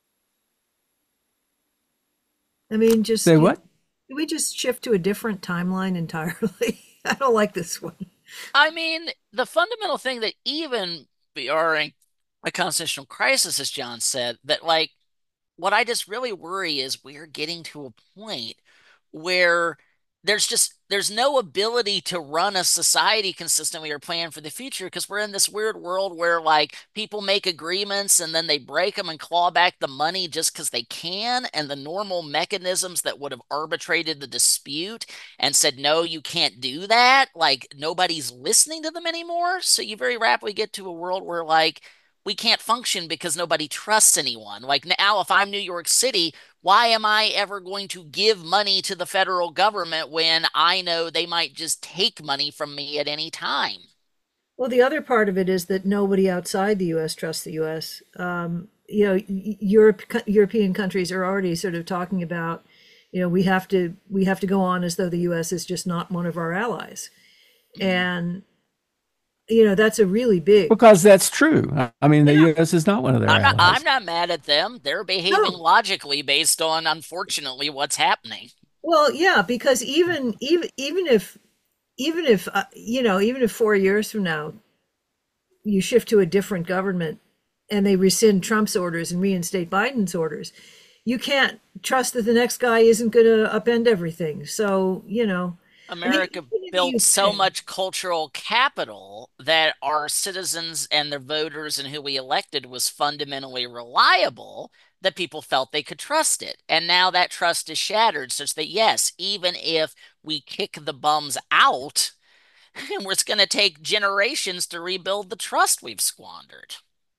I mean, just Say you, what? can we just shift to a different timeline entirely? I don't like this one. I mean, the fundamental thing that even during a constitutional crisis, as John said, that like what I just really worry is we're getting to a point where there's just there's no ability to run a society consistently or plan for the future because we're in this weird world where like people make agreements and then they break them and claw back the money just because they can, and the normal mechanisms that would have arbitrated the dispute and said no, you can't do that, like nobody's listening to them anymore. So you very rapidly get to a world where like we can't function because nobody trusts anyone. Like now, if I'm New York City, why am I ever going to give money to the federal government when I know they might just take money from me at any time? Well, the other part of it is that nobody outside the U S trusts the U S. Um, you know, Europe, European countries are already sort of talking about, you know, we have to we have to go on as though the U S is just not one of our allies, and you know that's a really big. Because that's true. I mean, the Yeah, U S is not one of their I'm not I'm allies. not mad at them. They're behaving no. logically based on unfortunately what's happening. Well, yeah, because even even even if even if uh, you know even if four years from now you shift to a different government and they rescind Trump's orders and reinstate Biden's orders, you can't trust that the next guy isn't going to upend everything. So, you know, I mean, America even in the built so U K, much cultural capital that our citizens and their voters and who we elected was fundamentally reliable, that people felt they could trust it. And now that trust is shattered, such that, yes, even if we kick the bums out, it's going to take generations to rebuild the trust we've squandered.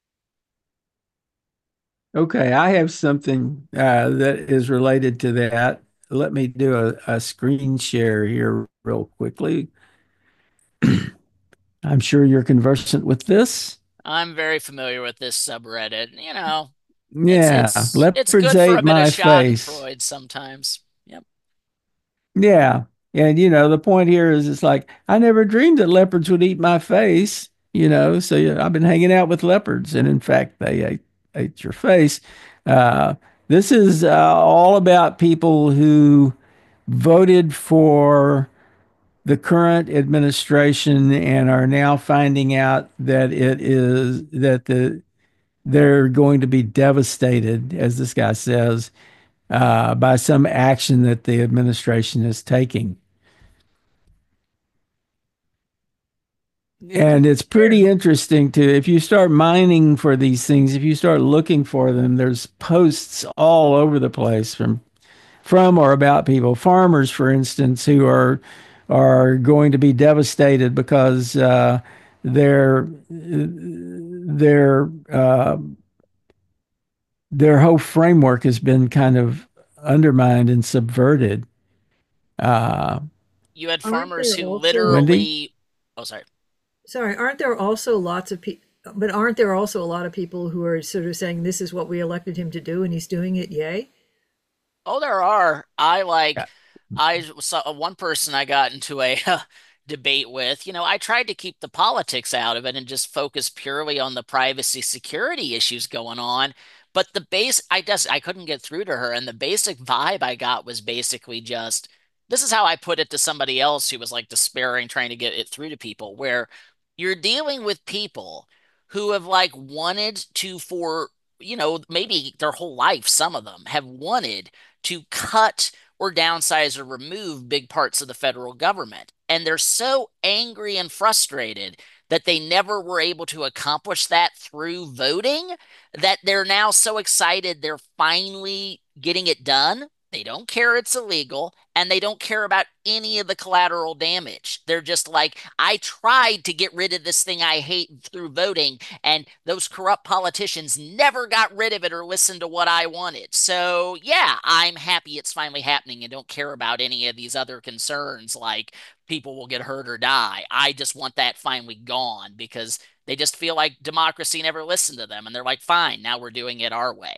Okay, I have something uh, that is related to that. Let me do a, a screen share here real quickly. I'm sure you're conversant with this. I'm very familiar with this subreddit. You know, it's Yeah, it's it's leopards good for ate a bit of my face. Schadenfreude sometimes. Yep. Yeah. And you know, the point here is it's like I never dreamed that leopards would eat my face, you know. So yeah, I've been hanging out with leopards, and in fact, they ate ate your face. Uh, this is uh, all about people who voted for the current administration and are now finding out that it is that the they're going to be devastated, as this guy says, uh, by some action that the administration is taking. And it's sure. pretty interesting to, if you start mining for these things, if you start looking for them, there's posts all over the place from from or about people, farmers, for instance, who are are going to be devastated because uh, their their uh, their whole framework has been kind of undermined and subverted. Uh, You had Aren't farmers there who also, Wendy? literally, oh, sorry. sorry, aren't there also lots of people, but aren't there also a lot of people who are sort of saying this is what we elected him to do and he's doing it, yay? Oh, there are. I like, Yeah. I saw uh, one person I got into a debate with. You know, I tried to keep the politics out of it and just focus purely on the privacy security issues going on. But the base, I guess I couldn't get through to her. And the basic vibe I got was basically just, this is how I put it to somebody else who was like despairing, trying to get it through to people, where you're dealing with people who have like wanted to, for, you know, maybe their whole life, some of them have wanted to cut or downsize or remove big parts of the federal government. And they're so angry and frustrated that they never were able to accomplish that through voting that they're now so excited they're finally getting it done. They don't care it's illegal and they don't care about any of the collateral damage. They're just like, I tried to get rid of this thing I hate through voting, and those corrupt politicians never got rid of it or listened to what I wanted. So, yeah, I'm happy it's finally happening and don't care about any of these other concerns like people will get hurt or die. I just want that finally gone because they just feel like democracy never listened to them. And they're like, fine, now we're doing it our way.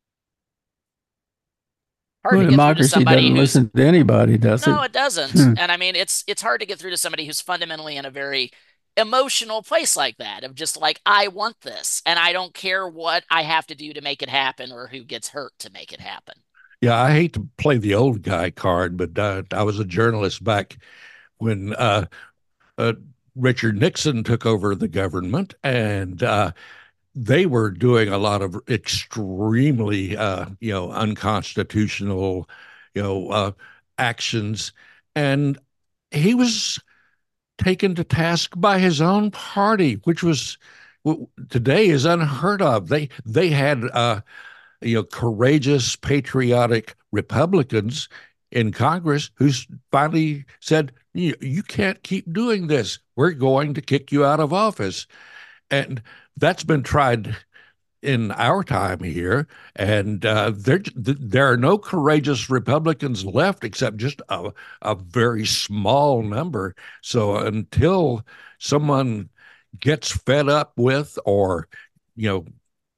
Hard Well, to get through to democracy somebody doesn't who's, listen to anybody, does it? no, it doesn't. Hmm. And I mean, it's it's hard to get through to somebody who's fundamentally in a very emotional place like that of just like, I want this and I don't care what I have to do to make it happen or who gets hurt to make it happen. Yeah, I hate to play the old guy card, but uh, I was a journalist back when uh, uh, Richard Nixon took over the government, and uh, they were doing a lot of extremely, uh, you know, unconstitutional, you know, uh, actions, and he was taken to task by his own party, which was today is unheard of. They they had uh, you know courageous, patriotic Republicans in Congress who finally said, you, you can't keep doing this. We're going to kick you out of office. And that's been tried in our time here, and uh, there there are no courageous Republicans left except just a, a very small number. So until someone gets fed up with or you know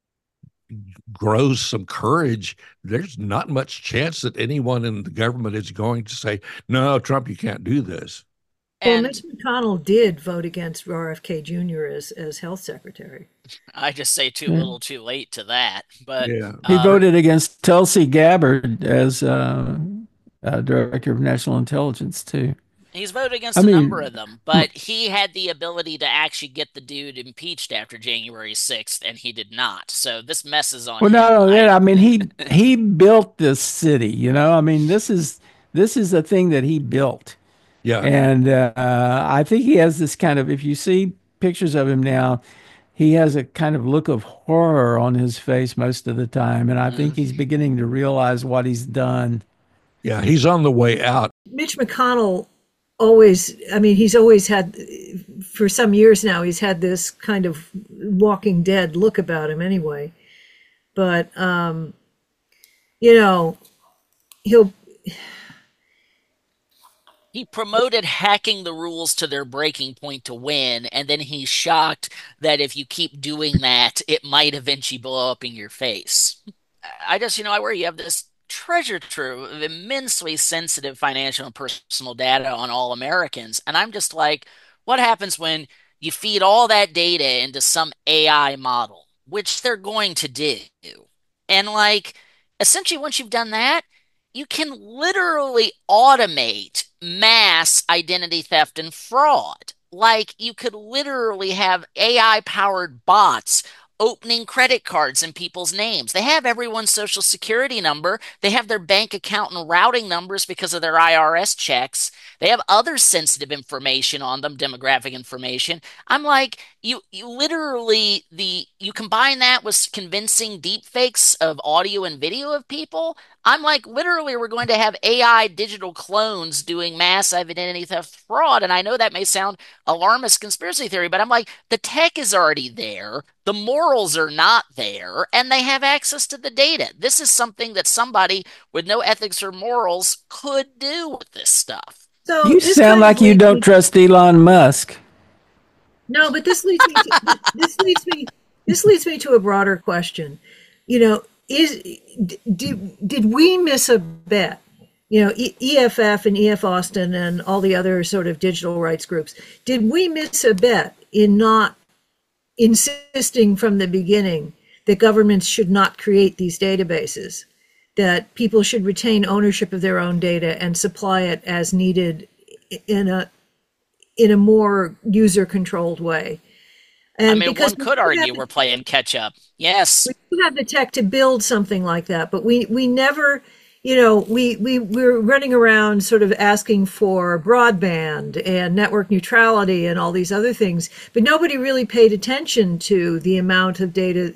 grows some courage, there's not much chance that anyone in the government is going to say, "No, Trump, you can't do this." Well, And Mitch McConnell did vote against R F K Junior as, as health secretary. I just say too Yeah. little too late to that. But Yeah. He um, voted against Tulsi Gabbard as uh, uh, director of national intelligence too. he's voted I against a number mean, of them, but he had the ability to actually get the dude impeached after January sixth, and he did not. So this mess is on well, not him. only that, I I mean he he built this city. You know, I mean this is this is a thing that he built. Yeah. And uh, I think he has this kind of, if you see pictures of him now, he has a kind of look of horror on his face most of the time. And I think mm, he's beginning to realize what he's done. Yeah. He's on the way out. Mitch McConnell always, I mean, he's always had, for some years now, he's had this kind of Walking Dead look about him anyway. But, um, you know, he'll, he promoted hacking the rules to their breaking point to win, and then he's shocked that if you keep doing that, it might eventually blow up in your face. I just, you know, I worry you have this treasure trove of immensely sensitive financial and personal data on all Americans. And I'm just like, what happens when you feed all that data into some A I model, which they're going to do? And like, essentially, once you've done that, you can literally automate mass identity theft and fraud. Like, you could literally have A I powered bots opening credit cards in people's names. They have everyone's social security number. They have their bank account and routing numbers because of their I R S checks. They have other sensitive information on them, demographic information. I'm like, you you literally the you combine that with convincing deep fakes of audio and video of people. I'm like, literally, we're going to have A I digital clones doing mass identity theft fraud. And I know that may sound alarmist conspiracy theory, but I'm like, the tech is already there. The morals are not there, and they have access to the data. This is something that somebody with no ethics or morals could do with this stuff. So You this sound kind of like you leads don't me- trust Elon Musk. No, but this leads me to, this leads me this leads me to a broader question. You know, is did did we miss a bet? You know, E- EFF and E F Austin and all the other sort of digital rights groups. Did we miss a bet in not insisting from the beginning that governments should not create these databases, that people should retain ownership of their own data and supply it as needed in a in a more user controlled way? And I mean, because one we could do argue have we're playing catch up. Yes. we do have the tech to build something like that, but we we never, you know, we we we're running around sort of asking for broadband and network neutrality and all these other things, but nobody really paid attention to the amount of data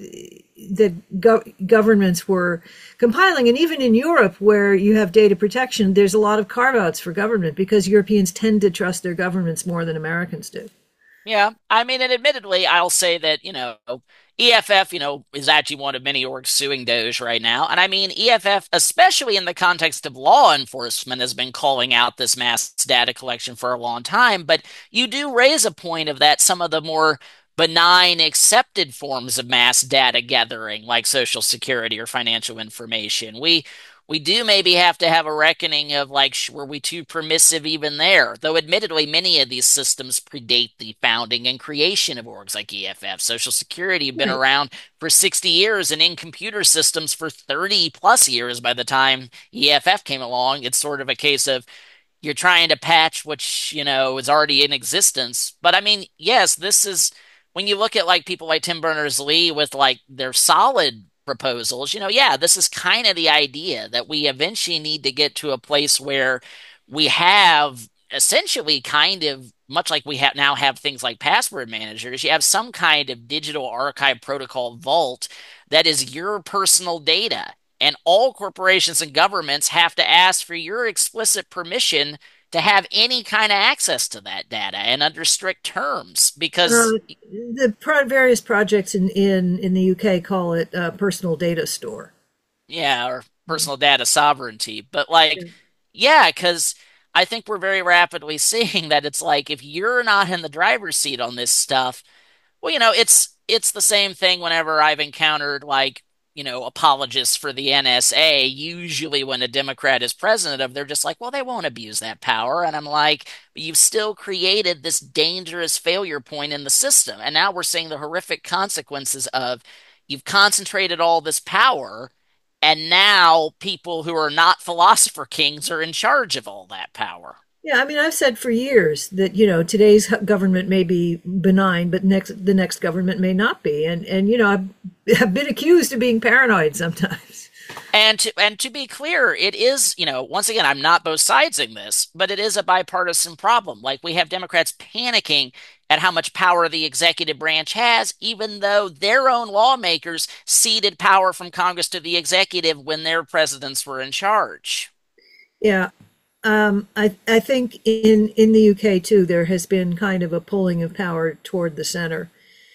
that go- governments were compiling. And even in Europe, where you have data protection, there's a lot of carve outs for government because Europeans tend to trust their governments more than Americans do. Yeah, I mean, and admittedly, I'll say that, you know, E F F, you know, is actually one of many orgs suing Doge right now. And I mean, E F F, especially in the context of law enforcement, has been calling out this mass data collection for a long time. But you do raise a point of that some of the more benign, accepted forms of mass data gathering, like Social Security or financial information. We we do maybe have to have a reckoning of like, sh- were we too permissive even there? Though, admittedly, many of these systems predate the founding and creation of orgs like E F F. Social Security have been Right. around for sixty years and in computer systems for thirty plus years by the time E F F came along. It's sort of a case of you're trying to patch which, you know, is already in existence. But I mean, yes, this is when you look at like people like Tim Berners-Lee with like their solid proposals, you know, yeah, this is kind of the idea that we eventually need to get to a place where we have essentially kind of much like we have now have things like password managers, you have some kind of digital archive protocol vault that is your personal data. And all corporations and governments have to ask for your explicit permission to have any kind of access to that data and under strict terms Uh, because the pro- various projects in, in, in the U K call it uh, personal data store. yeah, or personal data sovereignty. But like, yeah, because I think we're very rapidly seeing that it's like if you're not in the driver's seat on this stuff, well, you know, it's it's the same thing whenever I've encountered like, you know, apologists for the N S A. Usually when a Democrat is president of, they're just like, well, they won't abuse that power. And I'm like, you've still created this dangerous failure point in the system. And now we're seeing the horrific consequences of you've concentrated all this power, and now people who are not philosopher kings are in charge of all that power. Yeah, I mean, I've said for years that, you know, today's h- government may be benign, but next the next government may not be. And and you know, I've, I've been accused of being paranoid sometimes. And to and to be clear, it is, you know, once again, I'm not both sides in this, but it is a bipartisan problem. Like we have Democrats panicking at how much power the executive branch has, even though their own lawmakers ceded power from Congress to the executive when their presidents were in charge. Yeah. Um, I, I think in, in the U K too, there has been kind of a pulling of power toward the center.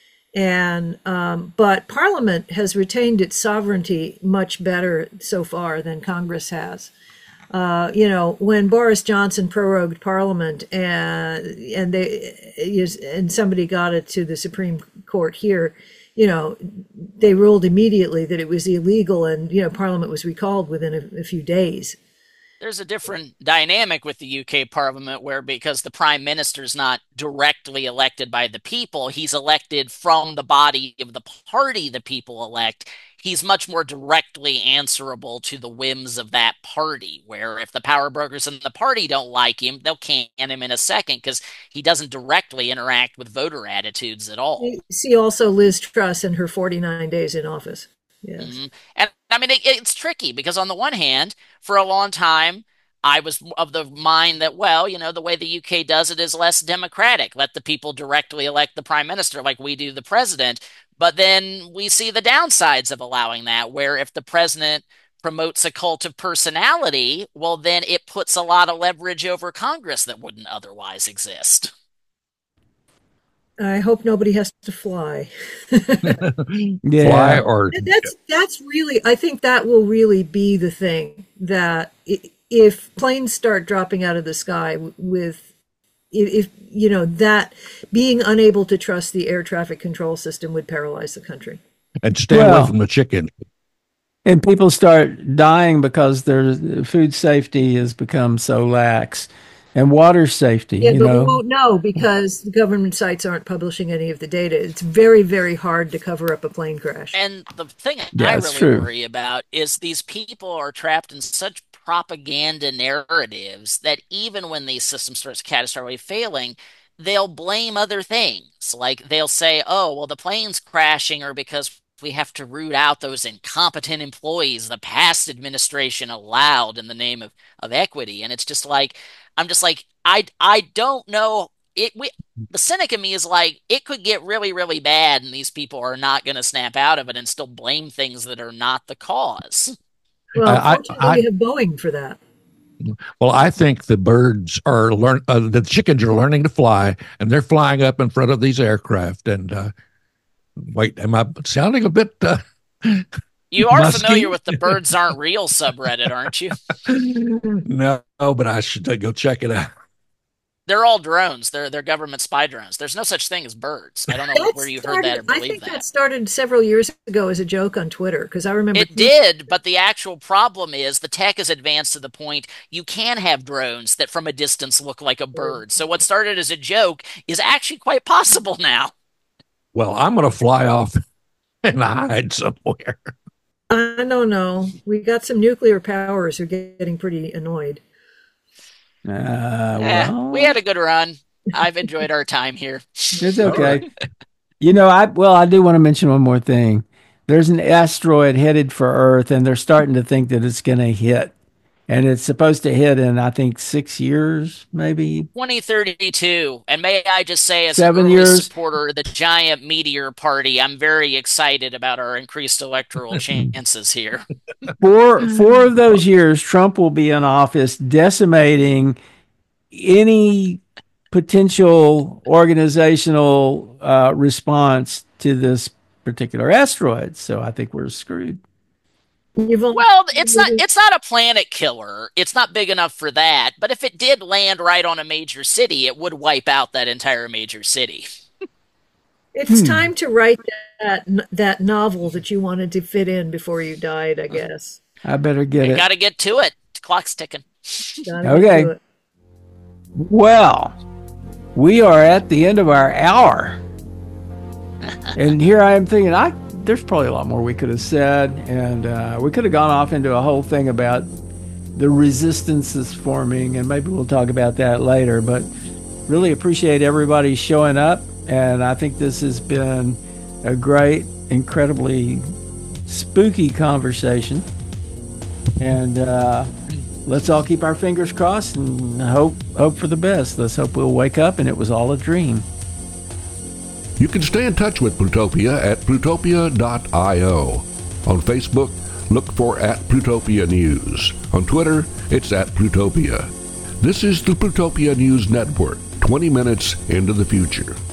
And um, but Parliament has retained its sovereignty much better so far than Congress has. Uh, you know, when Boris Johnson prorogued Parliament and and they and somebody got it to the Supreme Court here, you know, they ruled immediately that it was illegal, and you know, Parliament was recalled within a, a few days. There's a different dynamic with the U K Parliament where because the Prime Minister's not directly elected by the people, he's elected from the body of the party the people elect. he's much more directly answerable to the whims of that party, where if the power brokers in the party don't like him, they'll can him in a second because he doesn't directly interact with voter attitudes at all. See also Liz Truss and her forty-nine days in office. Yes. Mm-hmm. And I mean, it, it's tricky because on the one hand, for a long time, I was of the mind that, well, you know, the way the U K does it is less democratic. Let the people directly elect the prime minister like we do the president. But then we see the downsides of allowing that, where if the president promotes a cult of personality, well, then it puts a lot of leverage over Congress that wouldn't otherwise exist. I hope nobody has to fly. yeah. Fly or that's that's really, I think that will really be the thing, that if planes start dropping out of the sky with, if, you know, that being unable to trust the air traffic control system would paralyze the country. And stay well, away from the chicken. And people start dying because their food safety has become so lax. And water safety, yeah, you but know. we won't know because the government sites aren't publishing any of the data. It's very, very hard to cover up a plane crash. And the thing yeah, I really true. worry about is these people are trapped in such propaganda narratives that even when these systems start catastrophically failing, they'll blame other things. Like they'll say, oh, well, the plane's crashing or because we have to root out those incompetent employees the past administration allowed in the name of, of equity. And it's just like, I'm just like, I, I don't know. It. We, the cynic in me is like, it could get really, really bad and these people are not going to snap out of it and still blame things that are not the cause. Well, I, fortunately, I, we have Boeing for that. Well, I think the birds are learn. Uh, the chickens are learning to fly, and they're flying up in front of these aircraft. And uh, wait, am I sounding a bit? Uh, you are musky? familiar with the Birds Aren't Real subreddit, aren't you? No, but I should go check it out. They're all drones. They're they're government spy drones. There's no such thing as birds. I don't know That where you started, heard that or believe I think that. that started several years ago as a joke on Twitter, because I remember it did, but the actual problem is the tech has advanced to the point you can have drones that from a distance look like a bird. So what started as a joke is actually quite possible now. Well, I'm going to fly off and hide somewhere. I don't know. We got some nuclear powers who are getting pretty annoyed. Uh, well, eh, we had a good run. I've enjoyed our time here. It's okay. You know, I well, I do want to mention one more thing. There's an asteroid headed for Earth, and they're starting to think that it's going to hit. And it's supposed to hit in, I think, six years, maybe. twenty thirty-two. And may I just say, as Seven an early years. supporter of the giant meteor party, I'm very excited about our increased electoral chances here. Four, four of those years, Trump will be in office, decimating any potential organizational uh, response to this particular asteroid. So I think we're screwed. Well, it's not it's not a planet killer. It's not big enough for that. But if it did land right on a major city, it would wipe out that entire major city. It's Hmm. time to write that that novel that you wanted to fit in before you died, I guess. I better get You it. got to get to it. The clock's ticking. Gotta Okay. do it. Well, we are at the end of our hour. And here I am thinking, I there's probably a lot more we could have said, and uh, we could have gone off into a whole thing about the resistance that's forming, and maybe we'll talk about that later. But really appreciate everybody showing up, and I think this has been a great, incredibly spooky conversation. And uh, let's all keep our fingers crossed and hope hope for the best. Let's hope we'll wake up and it was all a dream. You can stay in touch with Plutopia at plutopia dot io. On Facebook, look for at Plutopia News. On Twitter, it's at Plutopia. This is the Plutopia News Network, twenty minutes into the future.